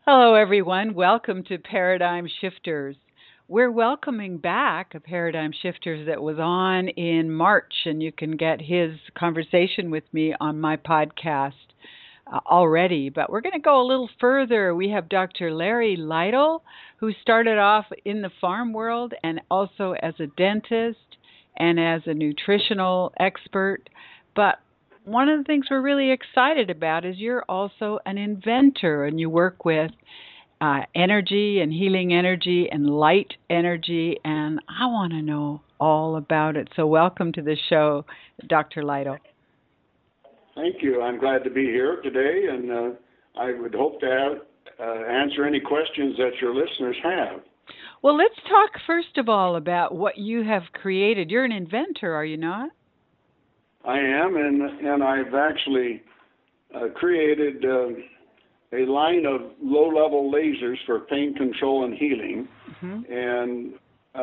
Hello, everyone. Welcome to Paradigm Shifters. We're welcoming back a Paradigm Shifters that was on in March, and you can get his conversation with me on my podcast already. But we're going to go a little further. We have Dr. Larry Lytle, who started off in the farm world and also as a dentist and as a nutritional expert. But one of the things we're really excited about is you're also an inventor and you work with energy and healing energy and light energy, and I want to know all about it. So welcome to the show, Dr. Lytle. Thank you. I'm glad to be here today, and I would hope to answer any questions that your listeners have. Well, let's talk first of all about what you have created. You're an inventor, are you not? I am, and I've actually created a line of low-level lasers for pain control and healing, and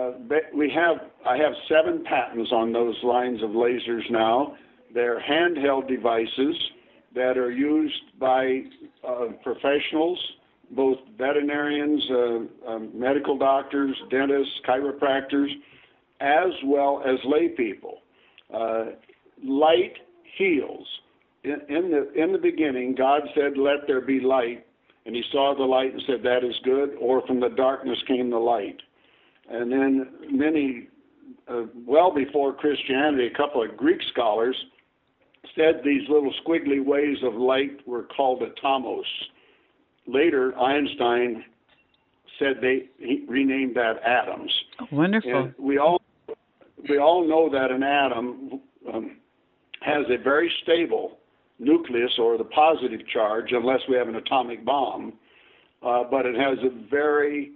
I have 7 patents on those lines of lasers now. They're handheld devices that are used by professionals, both veterinarians, medical doctors, dentists, chiropractors, as well as lay people. Light heals. In the beginning, God said, "Let there be light," and he saw the light and said, "That is good," or from the darkness came the light. And then well before Christianity, a couple of Greek scholars said these little squiggly waves of light were called atomos. Later, Einstein said he renamed that atoms. Wonderful. And we all know that an atom has a very stable nucleus, or the positive charge, unless we have an atomic bomb, but it has a very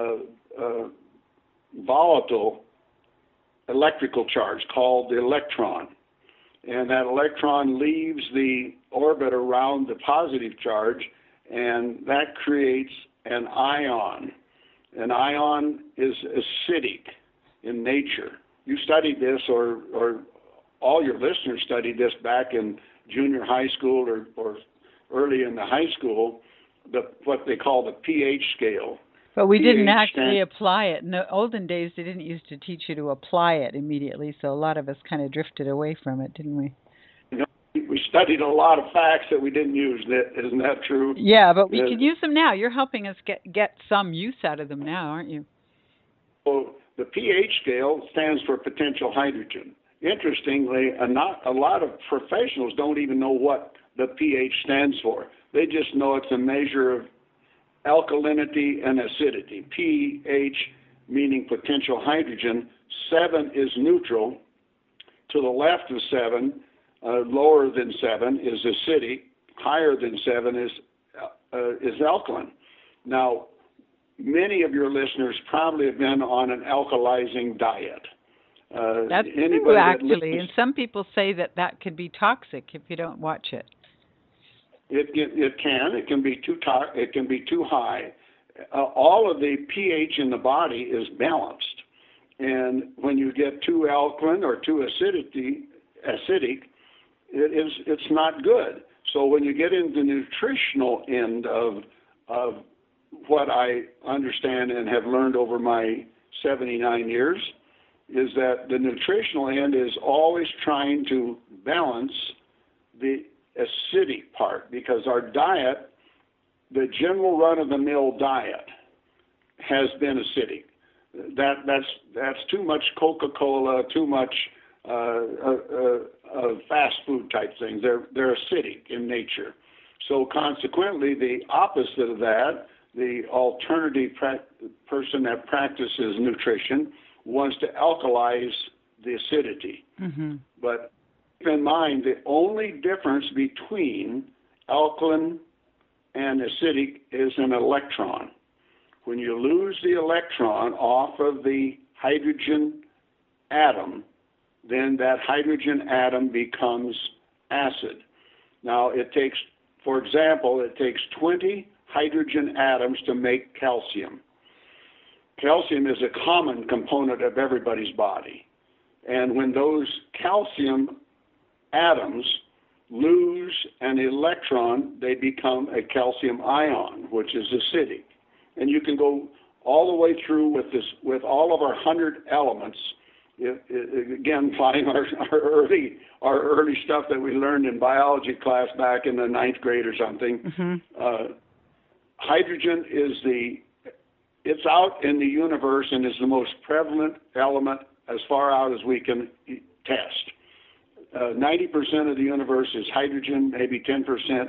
volatile electrical charge called the electron. And that electron leaves the orbit around the positive charge, and that creates an ion. An ion is acidic in nature. You studied this, or all your listeners studied this back in junior high school or early in the high school, what they call the pH scale. But we didn't actually apply it. In the olden days, they didn't used to teach you to apply it immediately, so a lot of us kind of drifted away from it, didn't we? We studied a lot of facts that we didn't use. Isn't that true? Yeah, but we can use them now. You're helping us get some use out of them now, aren't you? Well, the pH scale stands for potential hydrogen. Interestingly, a lot of professionals don't even know what the pH stands for. They just know it's a measure of alkalinity and acidity. pH meaning potential hydrogen. 7 is neutral. To the left of 7, lower than 7 is acidic. Higher than 7 is alkaline. Now, many of your listeners probably have been on an alkalizing diet. That's true, actually, and some people say that could be toxic if you don't watch it. It can be too high. All of the pH in the body is balanced, and when you get too alkaline or too acidic, it's not good. So when you get into the nutritional end of what I understand and have learned over my 79 years, is that the nutritional end is always trying to balance the acidic part, because our diet, the general run-of-the-mill diet, has been acidic. That's too much Coca-Cola, too much fast food type things. They're acidic in nature. So consequently, the opposite of that, the alternative person that practices nutrition wants to alkalize the acidity. But keep in mind, the only difference between alkaline and acidic is an electron. When you lose the electron off of the hydrogen atom, then that hydrogen atom becomes acid. Now, for example, it takes 20 hydrogen atoms to make calcium. Calcium is a common component of everybody's body. And when those calcium atoms lose an electron, they become a calcium ion, which is acidic. And you can go all the way through with all of our 100 elements. Again, applying our early stuff that we learned in biology class back in the ninth grade or something. Mm-hmm. Hydrogen it's out in the universe and is the most prevalent element as far out as we can test. 90% of the universe is hydrogen, maybe 10%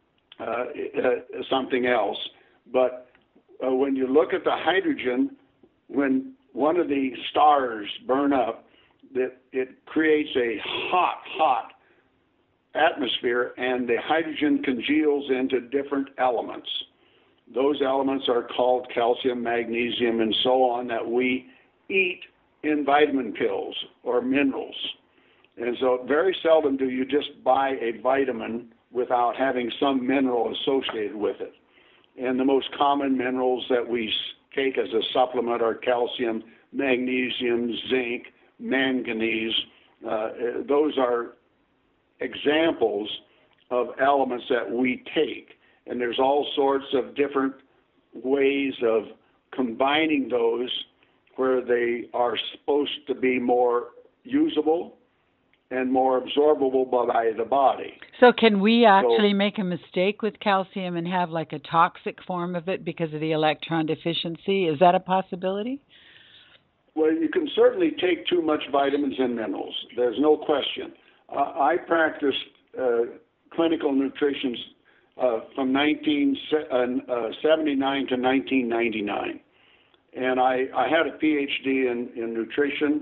something else. But when you look at the hydrogen, when one of the stars burn up, it creates a hot atmosphere, and the hydrogen congeals into different elements. Those elements are called calcium, magnesium, and so on, that we eat in vitamin pills or minerals. And so very seldom do you just buy a vitamin without having some mineral associated with it. And the most common minerals that we take as a supplement are calcium, magnesium, zinc, manganese. Those are examples of elements that we take. And there's all sorts of different ways of combining those where they are supposed to be more usable and more absorbable by the body. So can we actually make a mistake with calcium and have like a toxic form of it because of the electron deficiency? Is that a possibility? Well, you can certainly take too much vitamins and minerals. There's no question. I practiced clinical nutrition from 1979 to 1999. And I had a PhD in nutrition,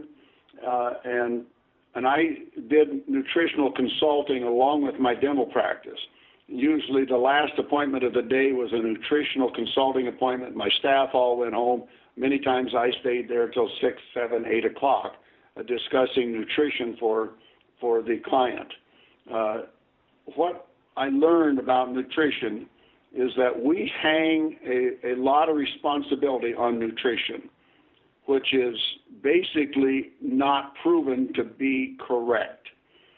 and I did nutritional consulting along with my dental practice. Usually the last appointment of the day was a nutritional consulting appointment. My staff all went home. Many times I stayed there till 6, 7, 8 o'clock discussing nutrition for the client. What I learned about nutrition is that we hang a lot of responsibility on nutrition, which is basically not proven to be correct.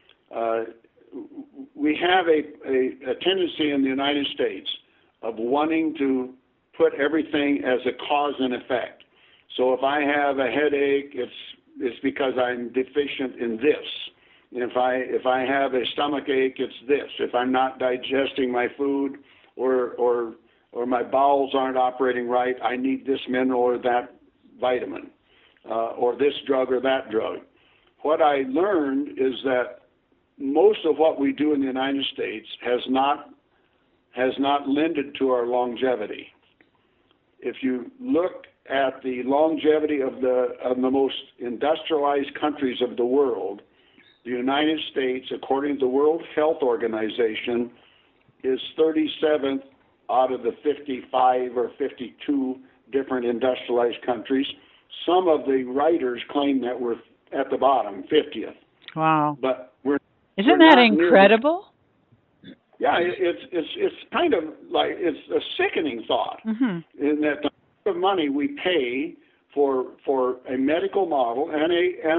We have a tendency in the United States of wanting to put everything as a cause and effect. So if I have a headache, it's because I'm deficient in this. If I have a stomach ache, it's this. If I'm not digesting my food or my bowels aren't operating right, I need this mineral or that vitamin, or this drug or that drug. What I learned is that most of what we do in the United States has not lended to our longevity. If you look at the longevity of the most industrialized countries of the world, the United States, according to the World Health Organization, is 37th out of the 55 or 52 different industrialized countries. Some of the writers claim that we're at the bottom, 50th. Wow! But isn't that incredible? Yeah, it's kind of like it's a sickening thought, mm-hmm. in that the amount of money we pay for a medical model and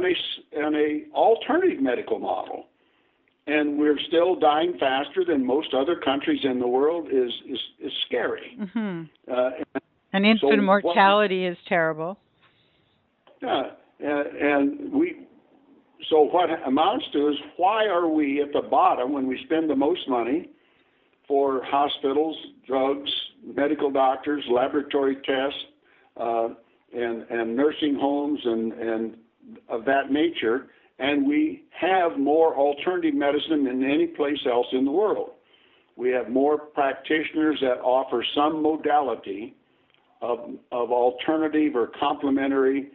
a alternative medical model, and we're still dying faster than most other countries in the world is scary. Mm-hmm. And infant mortality is terrible. Yeah, and so what amounts to is, why are we at the bottom when we spend the most money for hospitals, drugs, medical doctors, laboratory tests, and nursing homes and of that nature, and we have more alternative medicine than any place else in the world. We have more practitioners that offer some modality of alternative or complementary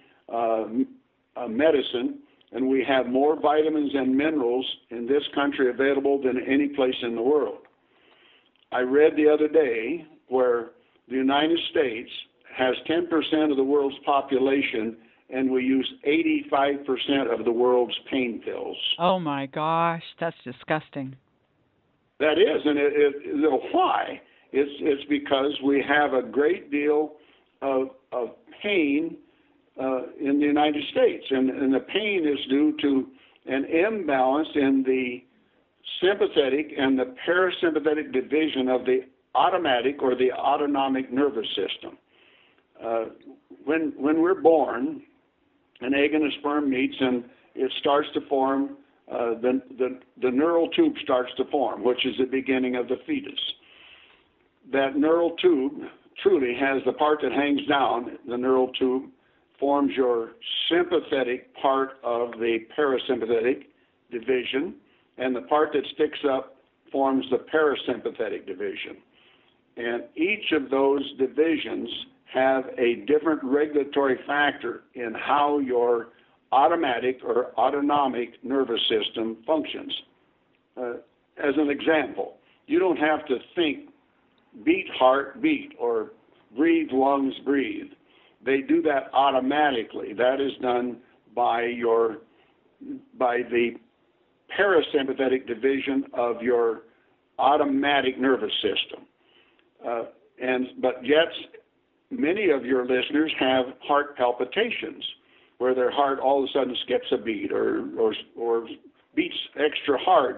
medicine, and we have more vitamins and minerals in this country available than any place in the world. I read the other day where the United States has 10% of the world's population, and we use 85% of the world's pain pills. Oh my gosh, that's disgusting. That is, and why? It's because we have a great deal of pain in the United States, and the pain is due to an imbalance in the sympathetic and the parasympathetic division of the automatic or the autonomic nervous system. When we're born, an egg and a sperm meets and it starts to form, the neural tube starts to form, which is the beginning of the fetus. That neural tube truly has the part that hangs down. The neural tube forms your sympathetic part of the parasympathetic division, and the part that sticks up forms the parasympathetic division. And each of those divisions have a different regulatory factor in how your automatic or autonomic nervous system functions. As an example, you don't have to think beat, heart, beat, or breathe, lungs, breathe. They do that automatically. That is done by the parasympathetic division of your automatic nervous system. But yet, many of your listeners have heart palpitations, where their heart all of a sudden skips a beat or beats extra hard,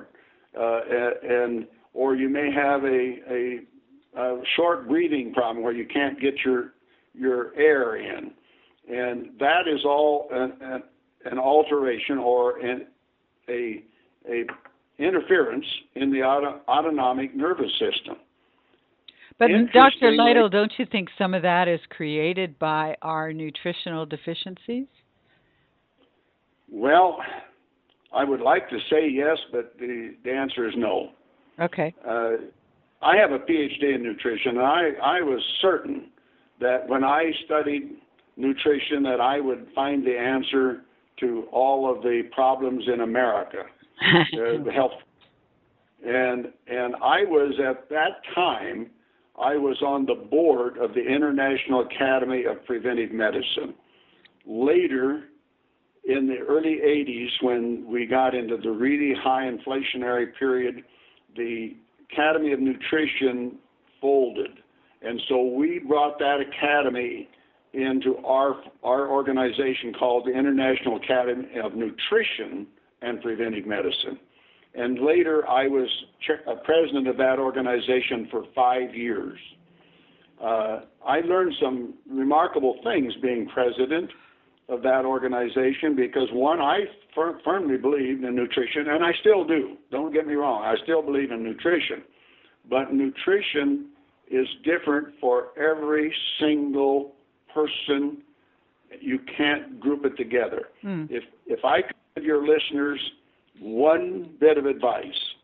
or you may have a short breathing problem where you can't get your air in, and that is all an alteration or a interference in the autonomic nervous system. But Dr. Lytle, don't you think some of that is created by our nutritional deficiencies? Well, I would like to say yes, but the answer is no. Okay. I have a PhD in nutrition, and I was certain that when I studied nutrition that I would find the answer to all of the problems in America, the health. And I was at that time, I was on the board of the International Academy of Preventive Medicine. Later, in the early 80s, when we got into the really high inflationary period, the Academy of Nutrition folded. And so we brought that academy into our organization called the International Academy of Nutrition and Preventive Medicine. And later, I was president of that organization for 5 years. I learned some remarkable things being president of that organization because, one, I firmly believed in nutrition, and I still do. Don't get me wrong. I still believe in nutrition. But nutrition is different for every single person. You can't group it together. If I could give your listeners one bit of advice,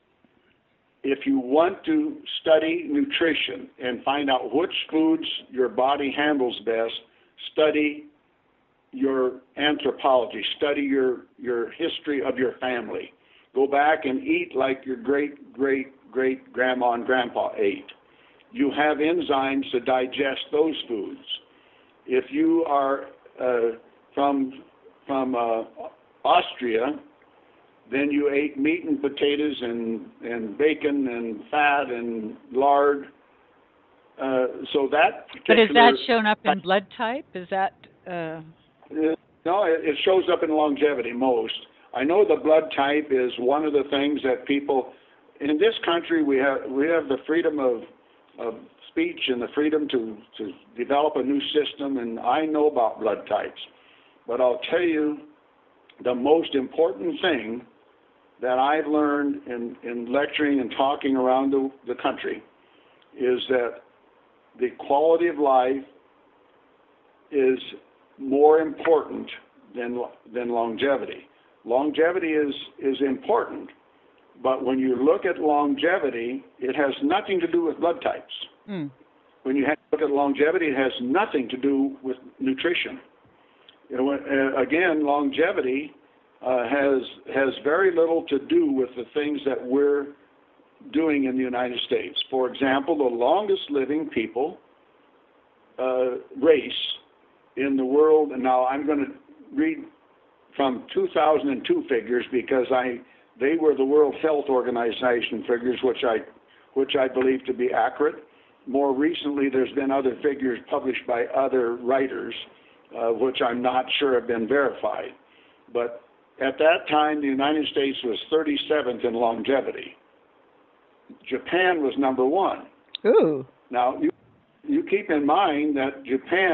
if you want to study nutrition and find out which foods your body handles best, study your anthropology, study your history of your family. Go back and eat like your great-great-great-grandma and grandpa ate. You have enzymes to digest those foods. If you are from Austria, then you ate meat and potatoes and bacon and fat and lard. So that. But is that shown up in blood type? Is that? No, it shows up in longevity most. I know the blood type is one of the things that people in this country we have the freedom of speech and the freedom to develop a new system, and I know about blood types. But I'll tell you, the most important thing that I've learned in lecturing and talking around the country is that the quality of life is more important than longevity. Longevity is important, but when you look at longevity, it has nothing to do with blood types. When you look at longevity, it has nothing to do with nutrition. Again, longevity has very little to do with the things that we're doing in the United States. For example, the longest living people race in the world, and now I'm going to read from 2002 figures because they were the World Health Organization figures, which I believe to be accurate. More recently, there's been other figures published by other writers, which I'm not sure have been verified. But at that time, the United States was 37th in longevity. Japan was number one. Ooh. Now, you keep in mind that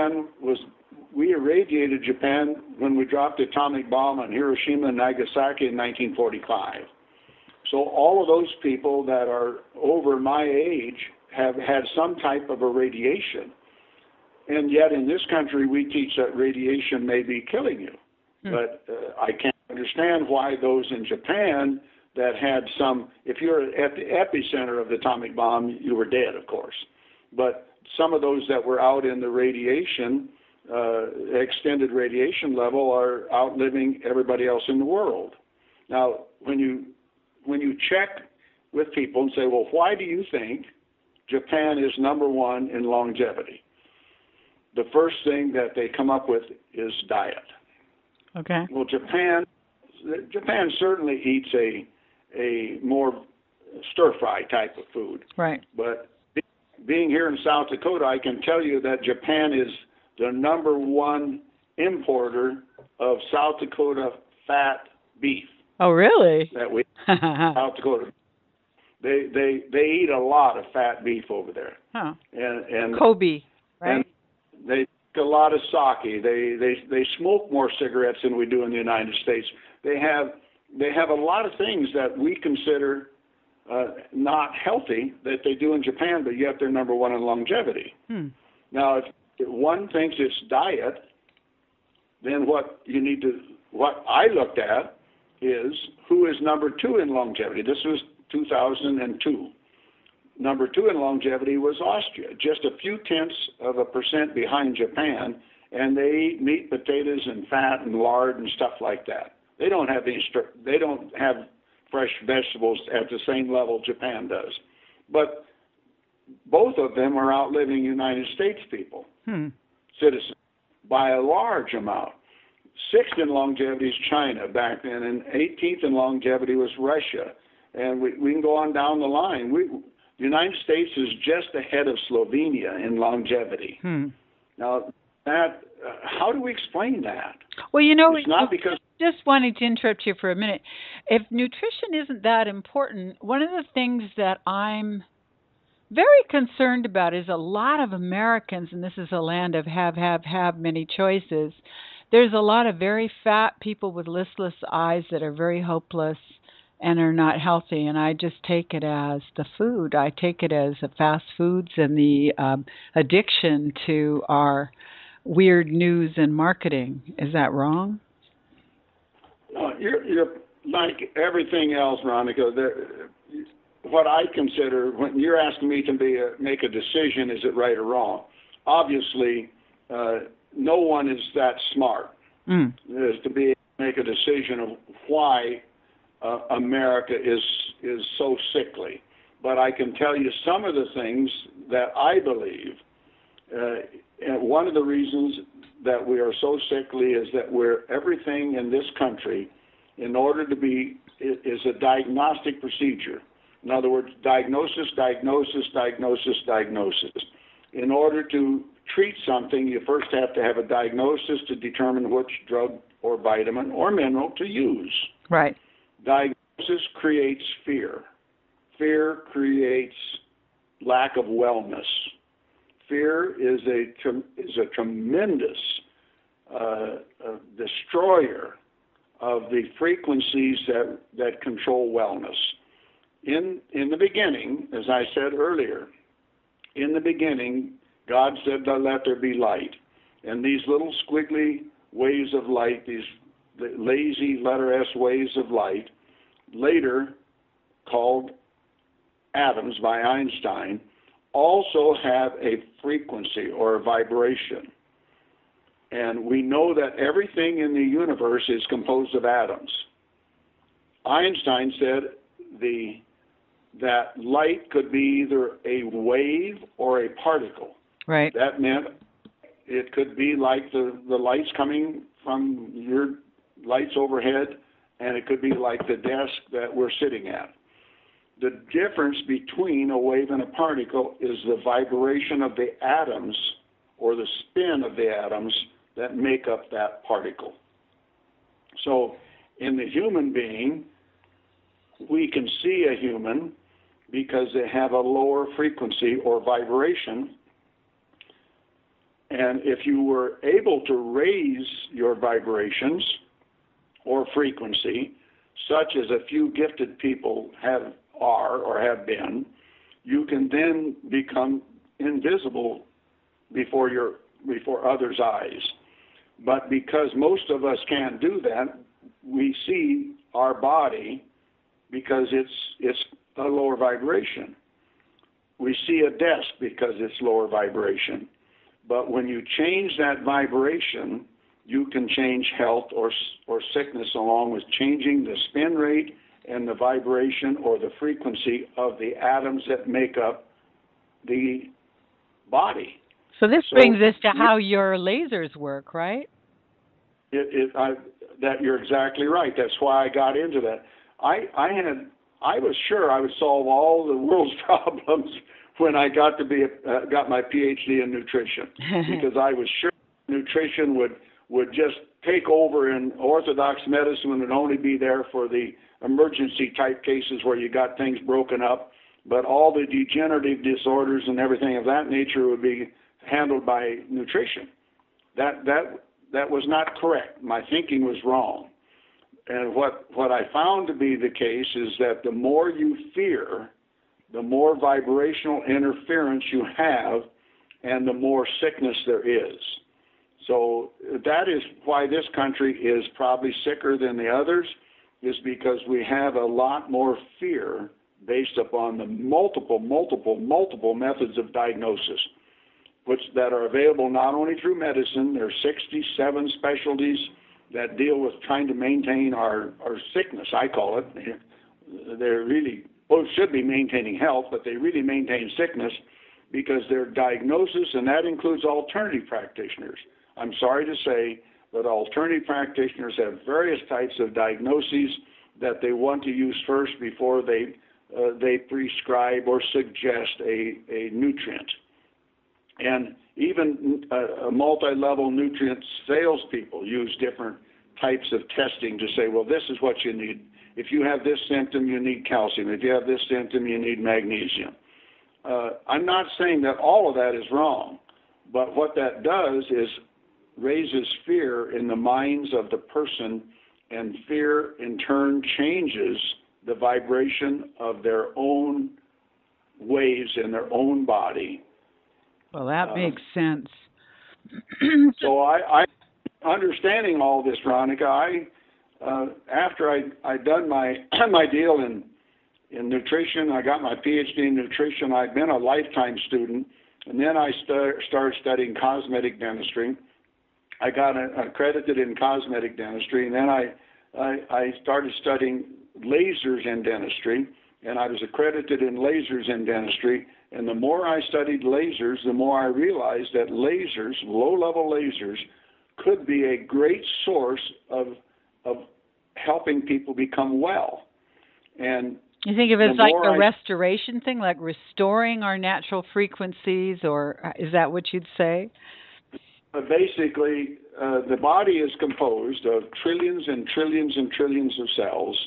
we irradiated Japan when we dropped the atomic bomb on Hiroshima and Nagasaki in 1945. So all of those people that are over my age have had some type of irradiation. And yet in this country, we teach that radiation may be killing you. But I can't understand why those in Japan that had some, if you're at the epicenter of the atomic bomb, you were dead, of course. But some of those that were out in the radiation, extended radiation level, are outliving everybody else in the world. Now, when you check with people and say, well, why do you think Japan is number one in longevity? The first thing that they come up with is diet. Okay. Well, Japan certainly eats a more stir-fry type of food. Right. But being here in South Dakota, I can tell you that Japan is the number one importer of South Dakota fat beef. Oh, really? That we South Dakota. They eat a lot of fat beef over there. Huh. And Kobe, right? And they drink a lot of sake. They smoke more cigarettes than we do in the United States. They have a lot of things that we consider not healthy that they do in Japan, but yet they're number one in longevity. Now, if one thinks it's diet, then what I looked at is who is number two in longevity. This was 2002. Number two in longevity was Austria, just a few tenths of a percent behind Japan, and they eat meat, potatoes, and fat and lard and stuff like that. They don't have fresh vegetables at the same level Japan does. But both of them are outliving United States people, citizens, by a large amount. Sixth in longevity is China back then, and 18th in longevity was Russia. And we can go on down the line. The United States is just ahead of Slovenia in longevity. Now, how do we explain that? Well, it's not because... Just wanting to interrupt you for a minute. If nutrition isn't that important, one of the things that I'm very concerned about is a lot of Americans, and this is a land of have many choices. There's a lot of very fat people with listless eyes that are very hopeless and are not healthy, and I just take it as the food. I take it as the fast foods and the addiction to our weird news and marketing. Is that wrong? No, you're like everything else, Veronica. What I consider, when you're asking me to make a decision, is it right or wrong? Obviously, no one is that smart as to be able to make a decision of why America is so sickly. But I can tell you some of the things that I believe. And one of the reasons that we are so sickly is that everything in this country, in order to be, is a diagnostic procedure. In other words, diagnosis. In order to treat something, you first have to have a diagnosis to determine which drug or vitamin or mineral to use. Right. Diagnosis creates fear. Fear creates lack of wellness. Fear is a tremendous destroyer of the frequencies that control wellness. In the beginning, as I said earlier, in the beginning, God said, "Let there be light." And these little squiggly waves of light, these lazy letter S waves of light, later called atoms by Einstein, also have a frequency or a vibration. And we know that everything in the universe is composed of atoms. Einstein said that light could be either a wave or a particle. Right. That meant it could be like the lights coming from your lights overhead, and it could be like the desk that we're sitting at. The difference between a wave and a particle is the vibration of the atoms or the spin of the atoms that make up that particle. So in the human being, we can see a human because they have a lower frequency or vibration. And if you were able to raise your vibrations or frequency, such as a few gifted people are or have been, you can then become invisible before others' eyes. But because most of us can't do that, we see our body because it's a lower vibration. We see a desk because it's lower vibration. But when you change that vibration, you can change health or sickness along with changing the spin rate and the vibration or the frequency of the atoms that make up the body. So this brings us to how your lasers work, right? That you're exactly right. That's why I got into that. I was sure I would solve all the world's problems when I got my PhD in nutrition, because I was sure nutrition would just take over in orthodox medicine and would only be there for the emergency type cases where you got things broken up, but all the degenerative disorders and everything of that nature would be handled by nutrition. That was not correct. My thinking was wrong. And what I found to be the case is that the more you fear, the more vibrational interference you have, and the more sickness there is. So that is why this country is probably sicker than the others, is because we have a lot more fear based upon the multiple methods of diagnosis, that are available not only through medicine. There are 67 specialties that deal with trying to maintain our sickness, I call it. They're really, should be maintaining health, but they really maintain sickness because their diagnosis, and that includes alternative practitioners. I'm sorry to say, but alternative practitioners have various types of diagnoses that they want to use first before they prescribe or suggest a nutrient. And even multi-level nutrient salespeople use different types of testing to say, well, this is what you need. If you have this symptom, you need calcium. If you have this symptom, you need magnesium. I'm not saying that all of that is wrong, but what that does is raises fear in the minds of the person, and fear in turn changes the vibration of their own waves in their own body. Well, that makes sense. So I understanding all this, Veronica, after I'd done my deal in nutrition, I got my PhD in nutrition. I'd been a lifetime student, and then I started studying cosmetic dentistry. I got accredited in cosmetic dentistry, and then I started studying lasers in dentistry, and I was accredited in lasers in dentistry. And the more I studied lasers, the more I realized that lasers, low-level lasers, could be a great source of helping people become well. And you think of it as like a restoration thing, like restoring our natural frequencies, or is that what you'd say? Basically, the body is composed of trillions and trillions and trillions of cells,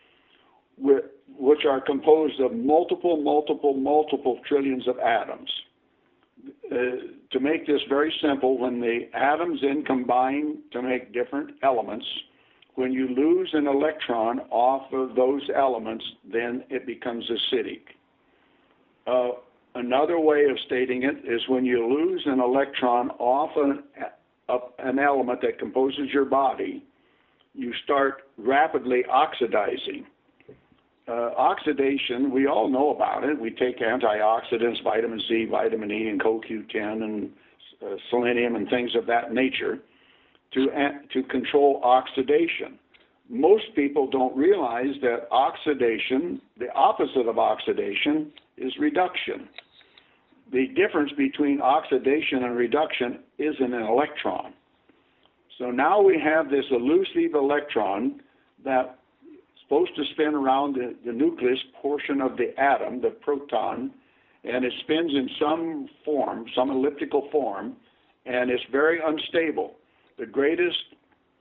which are composed of multiple trillions of atoms. To make this very simple, when the atoms then combine to make different elements, when you lose an electron off of those elements, then it becomes acidic. Another way of stating it is when you lose an electron off an element that composes your body, you start rapidly oxidizing. Oxidation, we all know about it. We take antioxidants, vitamin C, vitamin E, and CoQ10, and selenium, and things of that nature to control oxidation. Most people don't realize that oxidation, the opposite of oxidation, is reduction. The difference between oxidation and reduction is in an electron. So now we have this elusive electron that supposed to spin around the nucleus portion of the atom, the proton, and it spins in some form, some elliptical form, and it's very unstable. The greatest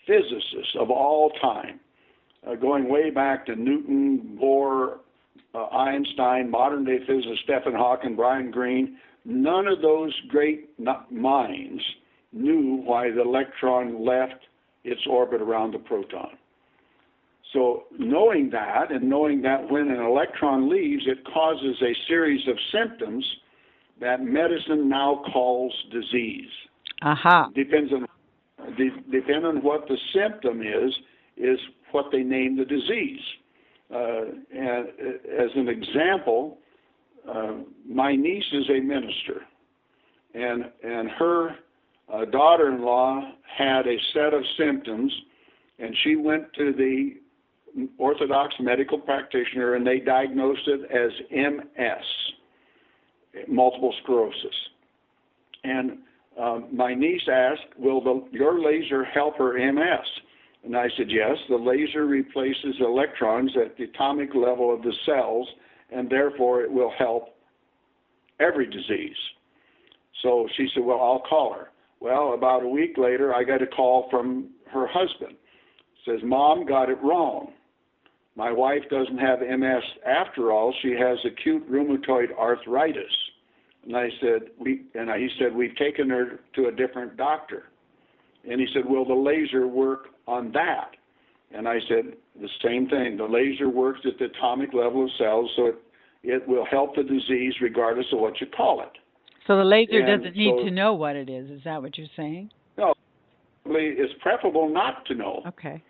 physicists of all time, going way back to Newton, Bohr, Einstein, modern-day physicists, Stephen Hawking, Brian Greene. None of those great minds knew why the electron left its orbit around the proton. So knowing that, and knowing that when an electron leaves, it causes a series of symptoms that medicine now calls disease. Aha. Depends on what the symptom is what they name the disease. And as an example, my niece is a minister, and her daughter-in-law had a set of symptoms, and she went to the Orthodox medical practitioner, and they diagnosed it as MS, multiple sclerosis. And my niece asked, will your laser help her MS? And I said, yes, the laser replaces electrons at the atomic level of the cells, and therefore it will help every disease. So she said, well, I'll call her. Well, about a week later, I got a call from her husband. Says, Mom got it wrong. My wife doesn't have MS after all. She has acute rheumatoid arthritis. And I said, he said, we've taken her to a different doctor. And he said, will the laser work on that? And I said, the same thing. The laser works at the atomic level of cells, so it will help the disease regardless of what you call it. So the laser doesn't need to know what it is. Is that what you're saying? No, it's preferable not to know. Okay.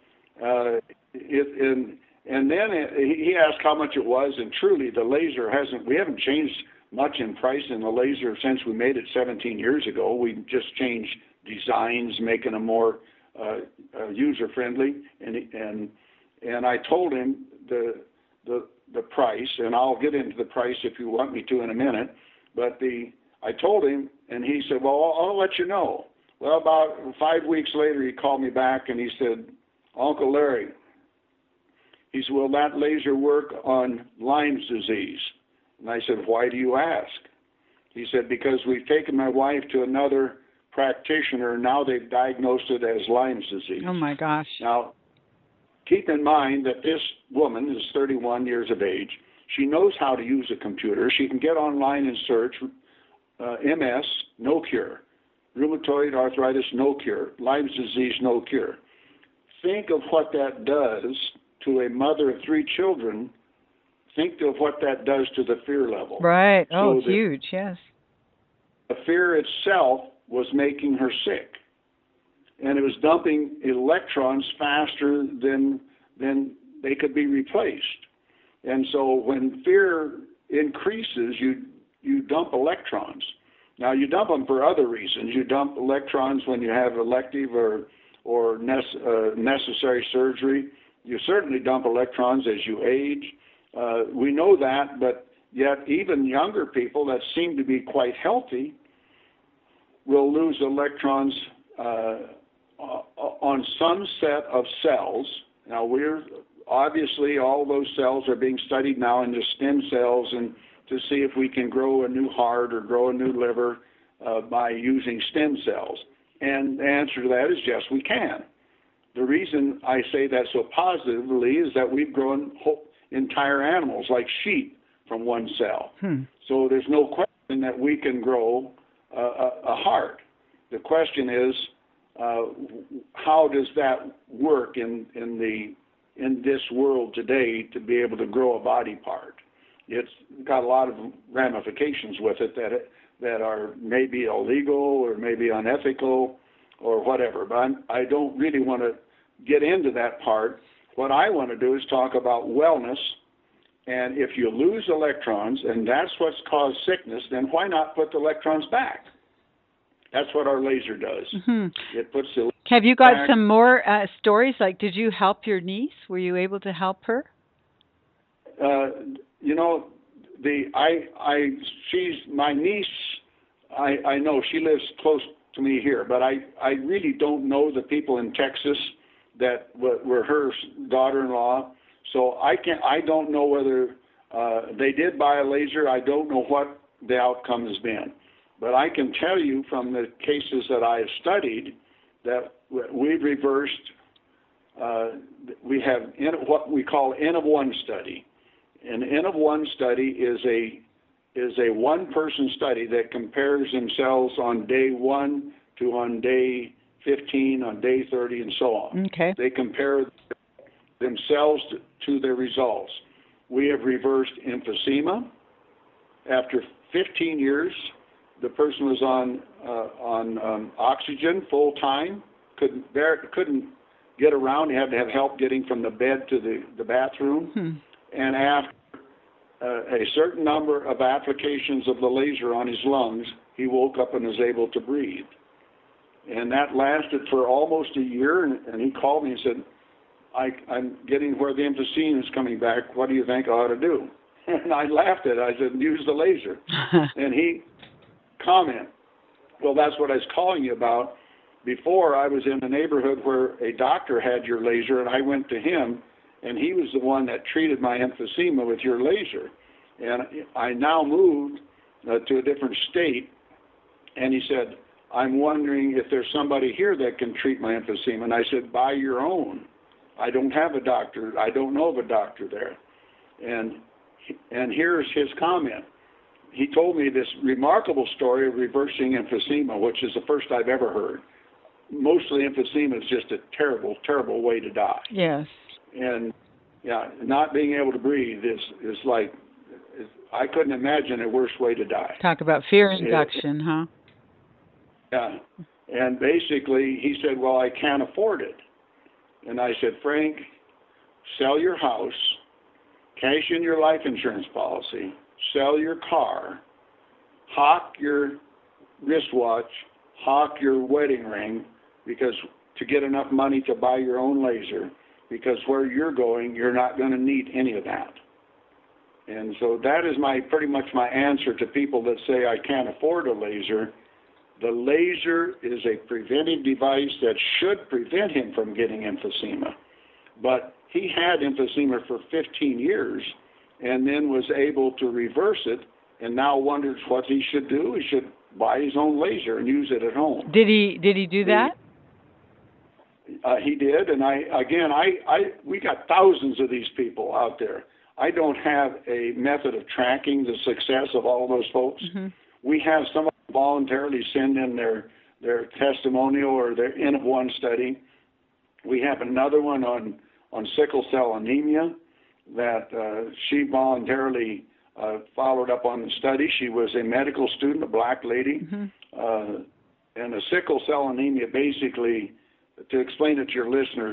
And then he asked how much it was, and truly the laser we haven't changed much in price in the laser since we made it 17 years ago. We just changed designs, making them more user-friendly, and I told him the price, and I'll get into the price if you want me to in a minute, but I told him, and he said, well, I'll let you know. Well, about 5 weeks later, he called me back, and he said, Uncle Larry, he said, will that laser work on Lyme's disease? And I said, why do you ask? He said, because we've taken my wife to another practitioner, and now they've diagnosed it as Lyme's disease. Oh, my gosh. Now, keep in mind that this woman is 31 years of age. She knows how to use a computer. She can get online and search MS, no cure. Rheumatoid arthritis, no cure. Lyme's disease, no cure. Think of what that does to a mother of 3 children. Think of what that does to the fear level. Right. Oh, so huge, yes. The fear itself was making her sick. And it was dumping electrons faster than they could be replaced. And so when fear increases, you dump electrons. Now, you dump them for other reasons. You dump electrons when you have elective or necessary surgery. You certainly dump electrons as you age. We know that, but yet even younger people that seem to be quite healthy will lose electrons on some set of cells. Now, obviously all those cells are being studied now into stem cells and to see if we can grow a new heart or grow a new liver by using stem cells. And the answer to that is yes, we can. The reason I say that so positively is that we've grown entire animals like sheep from one cell. So there's no question that we can grow a heart. The question is, how does that work in this world today to be able to grow a body part? It's got a lot of ramifications with it that are maybe illegal or maybe unethical or whatever. But I don't really want to get into that part. What I want to do is talk about wellness. And if you lose electrons, and that's what's caused sickness, then why not put the electrons back? That's what our laser does. It puts the Have you got back. some more stories? Like, did you help your niece? Were you able to help her? You know, she's my niece. I know she lives close to me here, but I really don't know the people in Texas that were her daughter-in-law. So I don't know whether they did buy a laser. I don't know what the outcome has been. But I can tell you from the cases that I have studied that we've reversed we have what we call N of 1 study. An N of 1 study is a one-person study that compares themselves on day 1 to on day 15, on day 30, and so on. Okay. They compare themselves to their results. We have reversed emphysema. After 15 years, the person was on oxygen full time, couldn't get around. He had to have help getting from the bed to the bathroom. And after a certain number of applications of the laser on his lungs, he woke up and was able to breathe. And that lasted for almost a year, and he called me and said, I'm getting where the emphysema is coming back. What do you think I ought to do? And I laughed at it. I said, use the laser. And he commented, well, that's what I was calling you about. Before, I was in a neighborhood where a doctor had your laser, and I went to him, and he was the one that treated my emphysema with your laser. And I now moved to a different state, and he said, I'm wondering if there's somebody here that can treat my emphysema. And I said, buy your own. I don't have a doctor. I don't know of a doctor there. And here's his comment. He told me this remarkable story of reversing emphysema, which is the first I've ever heard. Mostly emphysema is just a terrible, terrible way to die. Yes. And yeah, not being able to breathe is like, I couldn't imagine a worse way to die. Talk about fear induction, huh? Yeah. And basically, he said, well, I can't afford it. And I said, Frank, sell your house, cash in your life insurance policy, sell your car, hawk your wristwatch, hawk your wedding ring, because to get enough money to buy your own laser, because where you're going, you're not going to need any of that. And so that is pretty much my answer to people that say I can't afford a laser. The laser is a preventive device that should prevent him from getting emphysema. But he had emphysema for 15 years and then was able to reverse it, and now wonders what he should do. He should buy his own laser and use it at home. Did he do that? He did, and we got thousands of these people out there. I don't have a method of tracking the success of all of those folks. Mm-hmm. We have some of them voluntarily send in their testimonial or their N of 1 study. We have another one on sickle cell anemia that she voluntarily followed up on the study. She was a medical student, a black lady. Mm-hmm. And a sickle cell anemia, basically, to explain it to your listeners,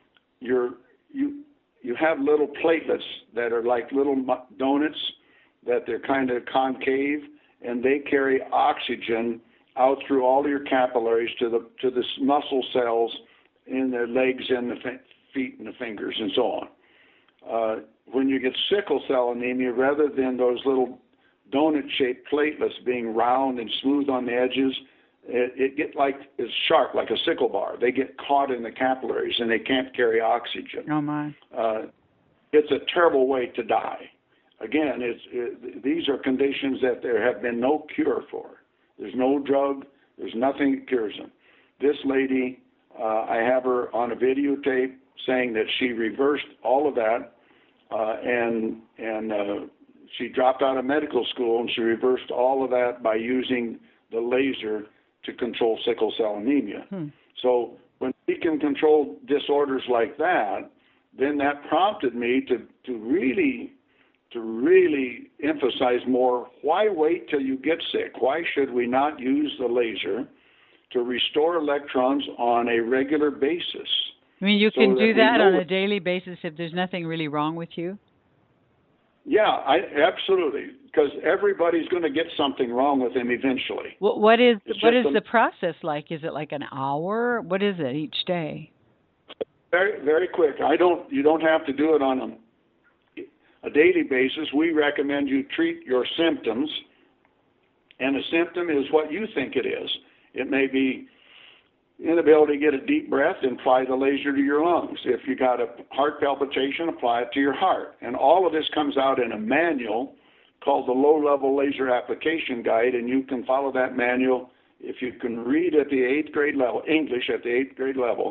you have little platelets that are like little donuts, that they're kind of concave, and they carry oxygen out through all your capillaries to the muscle cells in the legs and the feet and the fingers and so on. When you get sickle cell anemia, rather than those little donut-shaped platelets being round and smooth on the edges, it's sharp like a sickle bar. They get caught in the capillaries and they can't carry oxygen. Oh my! It's a terrible way to die. Again, these are conditions that there have been no cure for. There's no drug. There's nothing that cures them. This lady, I have her on a videotape saying that she reversed all of that, and she dropped out of medical school and she reversed all of that by using the laser to control sickle cell anemia. So when we can control disorders like that, then that prompted me to really emphasize more, why wait till you get sick? Why should we not use the laser to restore electrons on a regular basis? I mean, you can do that on a daily basis if there's nothing really wrong with you? Yeah, absolutely, because everybody's going to get something wrong with them eventually. What is the process like? Is it like an hour? What is it each day? Very, very quick. You don't have to do it on a daily basis. We recommend you treat your symptoms, and a symptom is what you think it is. It may be inability to get a deep breath, and apply the laser to your lungs. If you got a heart palpitation, apply it to your heart. And all of this comes out in a manual called the Low-Level Laser Application Guide, and you can follow that manual. If you can read at the 8th grade level, English at the 8th grade level,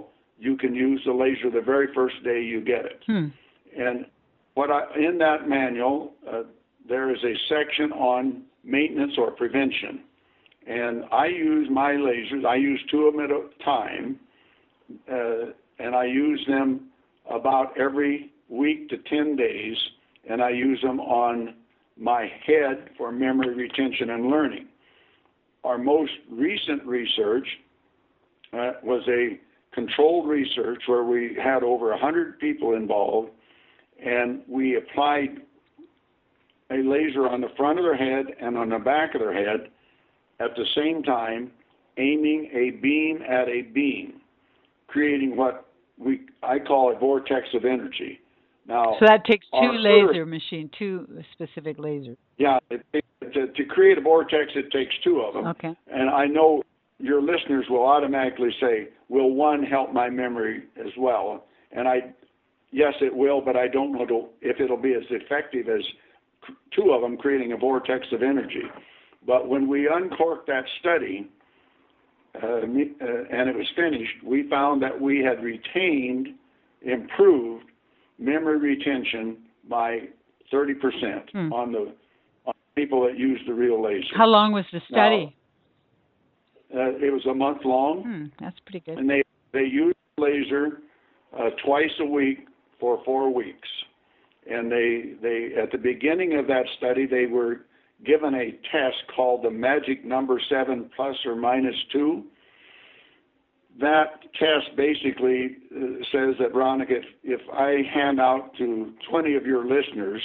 you can use the laser the very first day you get it. And in that manual, there is a section on maintenance or prevention. And I use my lasers, I use 2 of them at a time, and I use them about every week to 10 days, and I use them on my head for memory retention and learning. Our most recent research was a controlled research where we had over 100 people involved, and we applied a laser on the front of their head and on the back of their head at the same time, aiming a beam at a beam, creating what I call a vortex of energy. Now, so that takes 2 specific lasers. Yeah, to create a vortex, it takes 2 of them. Okay. And I know your listeners will automatically say, will one help my memory as well? And yes, it will, but I don't know if it'll be as effective as 2 of them creating a vortex of energy. But when we uncorked that study, and it was finished, we found that we had improved memory retention by 30% on the people that used the real laser. How long was the study? Now, it was a month long. That's pretty good. And they used laser twice a week for 4 weeks. And they at the beginning of that study, they were given a test called the magic number 7 plus or minus 2. That test basically says that, Veronica, if I hand out to 20 of your listeners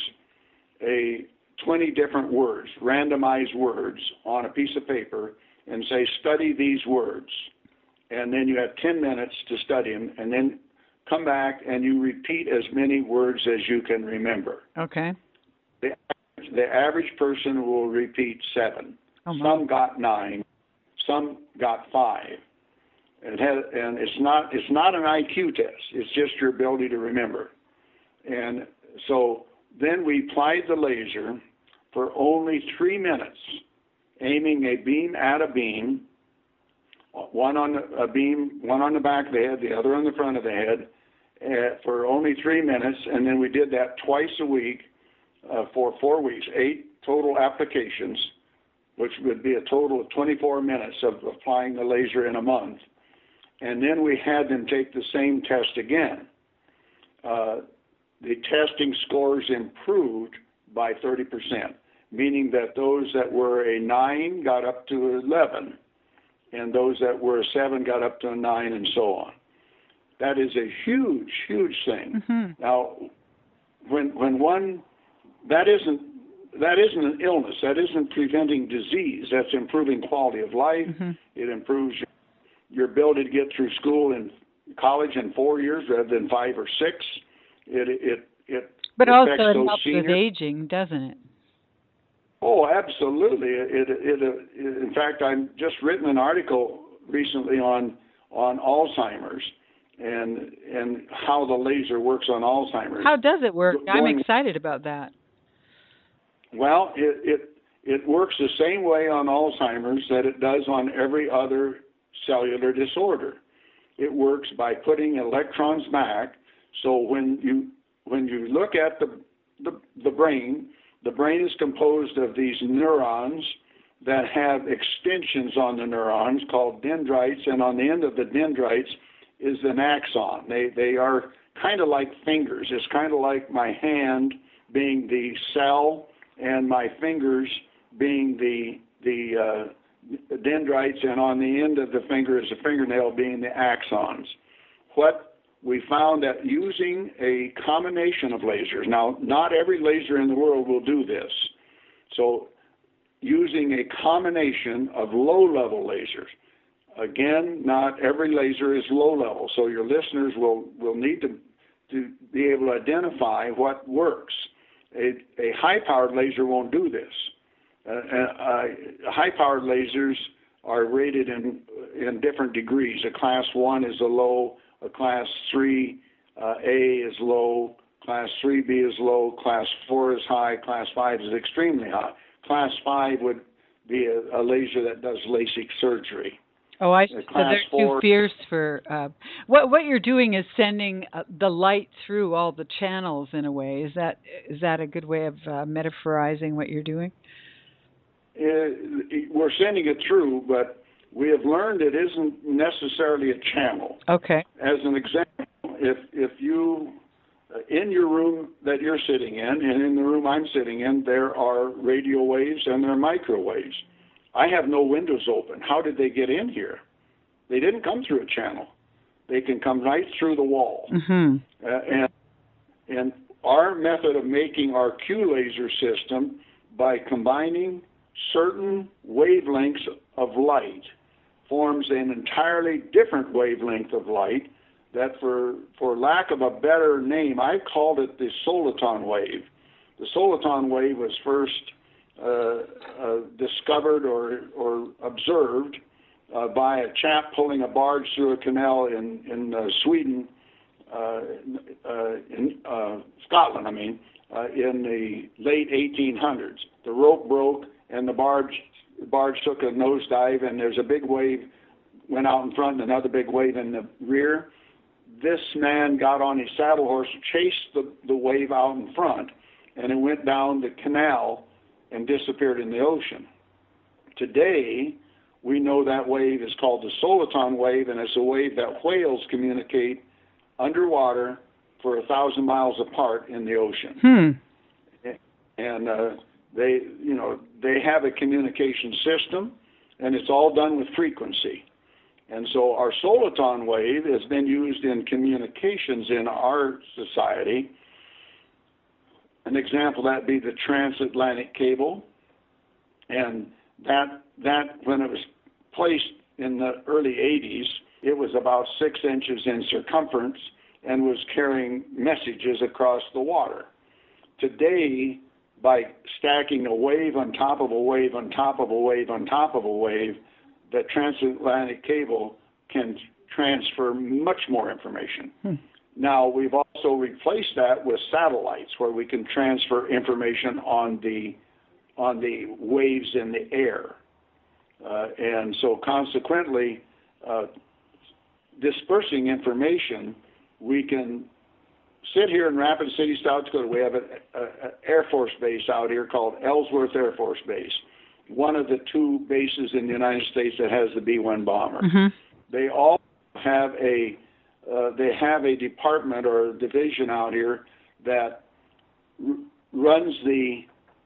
20 different words, randomized words on a piece of paper, and say, study these words, and then you have 10 minutes to study them, and then come back and you repeat as many words as you can remember. Okay. The average person will repeat 7. Some got 9. Some got 5. And it's not an IQ test. It's just your ability to remember. And so then we applied the laser for only 3 minutes, aiming a beam at a beam, one on the back of the head, the other on the front of the head, for only 3 minutes. And then we did that twice a week for 4 weeks, 8 total applications, which would be a total of 24 minutes of applying the laser in a month. And then we had them take the same test again. The testing scores improved by 30%, meaning that those that were a 9 got up to 11, and those that were a 7 got up to a 9, and so on. That is a huge, huge thing. Now, that isn't an illness. That isn't preventing disease. That's improving quality of life. It improves your ability to get through school and college in 4 years rather than 5 or 6. But also it helps with aging, doesn't it? Oh, absolutely. In fact, I've just written an article recently on Alzheimer's and how the laser works on Alzheimer's. How does it work? I'm excited about that. Well, it works the same way on Alzheimer's that it does on every other cellular disorder. It works by putting electrons back. So when you look at the brain is composed of these neurons that have extensions on the neurons called dendrites, and on the end of the dendrites is an axon. They are kind of like fingers. It's kind of like my hand being the cell and my fingers being the dendrites, and on the end of the finger is a fingernail being the axons. What we found that using a combination of lasers, now not every laser in the world will do this, so using a combination of low-level lasers. Again, not every laser is low-level, so your listeners will need to be able to identify what works. A high-powered laser won't do this. High-powered lasers are rated in different degrees. A class 1 is a low, a class 3A is low, class 3B is low, class 4 is high, class 5 is extremely high. Class 5 would be a laser that does LASIK surgery. Oh, I so Class they're too 4. fierce for what you're doing is sending the light through all the channels in a way. Is that a good way of metaphorizing what you're doing? We're sending it through, but we have learned it isn't necessarily a channel. Okay. As an example, if you in your room that you're sitting in, and in the room I'm sitting in, there are radio waves and there are microwaves. I have no windows open. How did they get in here? They didn't come through a channel. They can come right through the wall. Mm-hmm. And our method of making our Q laser system by combining certain wavelengths of light forms an entirely different wavelength of light that, for lack of a better name, I called it the soliton wave. The soliton wave was first discovered or observed by a chap pulling a barge through a canal in Sweden, in Scotland, in the late 1800s. The rope broke and the barge took a nosedive, and there's a big wave went out in front and another big wave in the rear. This man got on his saddle horse, chased the wave out in front, and it went down the canal and disappeared in the ocean. Today, we know that wave is called the soliton wave, and it's a wave that whales communicate underwater for 1,000 miles apart in the ocean. And they have a communication system, and it's all done with frequency. And so our soliton wave has been used in communications in our society. An example of that be the transatlantic cable, and that when it was placed in the early 80s, it was about 6 inches in circumference and was carrying messages across the water. Today, by stacking a wave on top of a wave on top of a wave on top of a wave, the transatlantic cable can transfer much more information. Now, we've also replaced that with satellites where we can transfer information on the waves in the air. And so consequently, dispersing information, we can sit here in Rapid City, South Dakota. We have an Air Force base out here called Ellsworth Air Force Base, one of the 2 bases in the United States that has the B-1 bomber. Mm-hmm. They all have a department or a division out here that runs the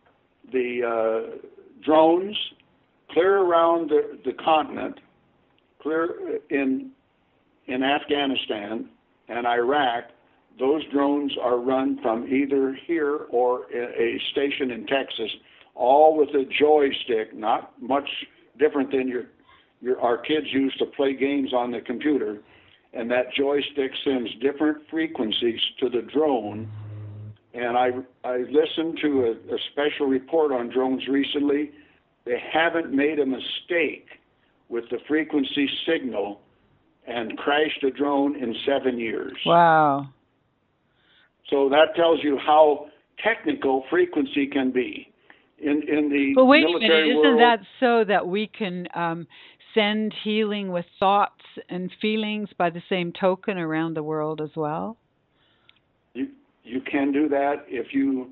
drones clear around the continent, clear in Afghanistan and Iraq. Those drones are run from either here or a station in Texas, all with a joystick, not much different than our kids used to play games on the computer. And that joystick sends different frequencies to the drone. And I listened to a special report on drones recently. They haven't made a mistake with the frequency signal and crashed a drone in 7 years. Wow. So that tells you how technical frequency can be. In the but wait military a minute, isn't that so that we can send healing with thoughts and feelings by the same token around the world as well? You can do that if you